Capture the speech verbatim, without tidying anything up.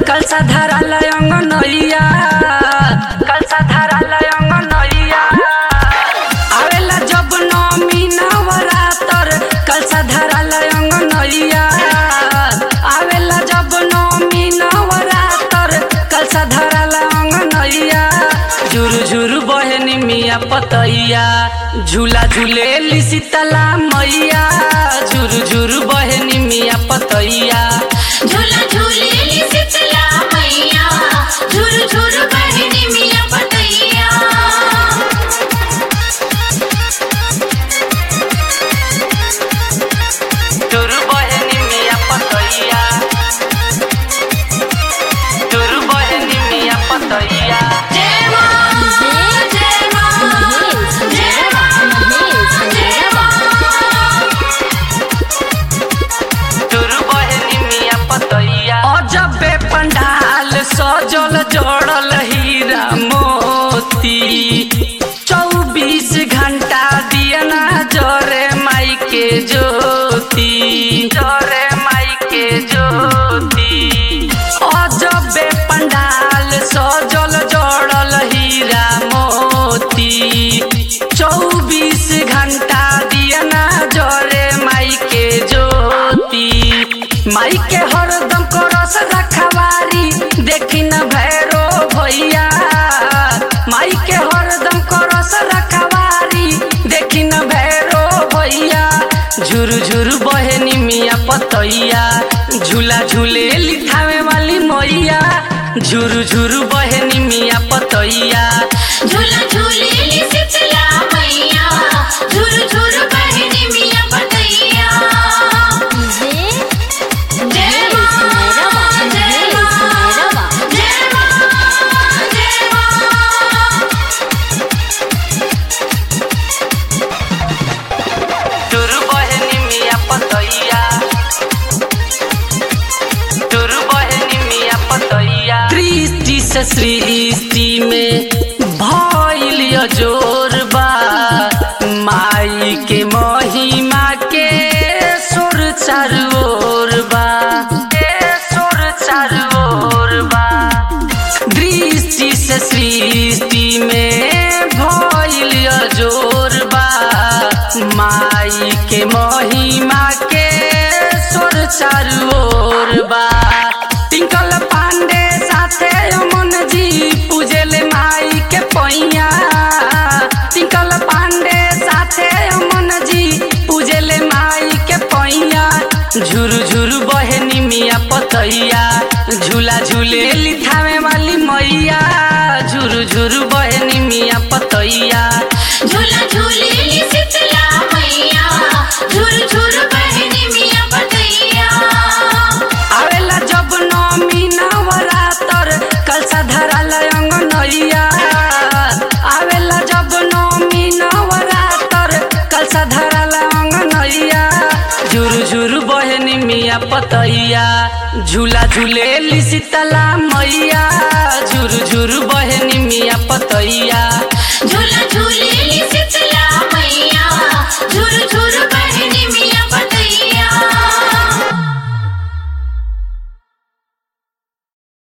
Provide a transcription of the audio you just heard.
कलसा धराल अंगनैया कलसा धराल अंगनैया आवेला जब नौमी नवरातर कलसा धराल अंगनैया आवेला जब नौमी नवरातर कलसा धराल अंगनैया झुरु झुरु बहनी मिया पतैया झूला झूलेली शीतला मैया झुरु झुरु बहनी मिया पतैया झूला झूलेली शीतला मैया झुरु झुरु बहनी मिया पतैया झुरु बहनी मिया पतैया झुरु बहनी मिया पतैया जय मां जय मां जय मां जय मां झुरु बहनी मिया पतैया अजबे पंडाल सजल जोड़ल हीरा मोती चौबीस घंटा दिया ना जरे माई के ज्योति जरे माई के ज्योति अजबे पंडाल सजल जोड़ल हीरा मोती चौबीस घंटा दिया ना जरे माई के ज्योति माई के हरदम करस रखवारी देखी न भैरो भैया माई के हरदम करस रखवारी देखी न भैरो भैया झुरु झुरु बहनी मिया पतैया झूला झूलेली थावे वाली मैया झुरु झुरु बहनी मिया पतैया झूला झूलेली शीतला मैया झुरु झुरु बहनी मिया पतैया जय मां जय मां जय मां जय मां झुरु बहनी मिया पतैया झुरु बहनी मिया पतैया दृष्टि से सृष्टि में भइल जोर बा माई के महिमा के सुर चारू ओर बा सुर चारू ओर बा दृष्टि से सृष्टि में भइल जोर बा माई के महिमा के सुर चारू ओर बा टिंकल पांडे साथे अमन जी पूजेले माई के पैया टिंकल पांडे साथे अमन जी पूजेले माई के पैया झुरु झुरु बहनी मिया पतैया झूला झूलेली थावे वाली मैया झुरु झुरु बहनी मिया पतैया झूला झूलेली शीतला मैया झुरु झुरु बहनी मिया पतैया आवेला जब नौमी नवरातर कलसा धराल अंगनैया आवेला जब नौमी नवरातर कलसा धराल अंगनैया झुरु झुरु बहनी मिया पतैया झूला झूलेली शीतला मैया झुरु झुरु बहनी मिया पतैया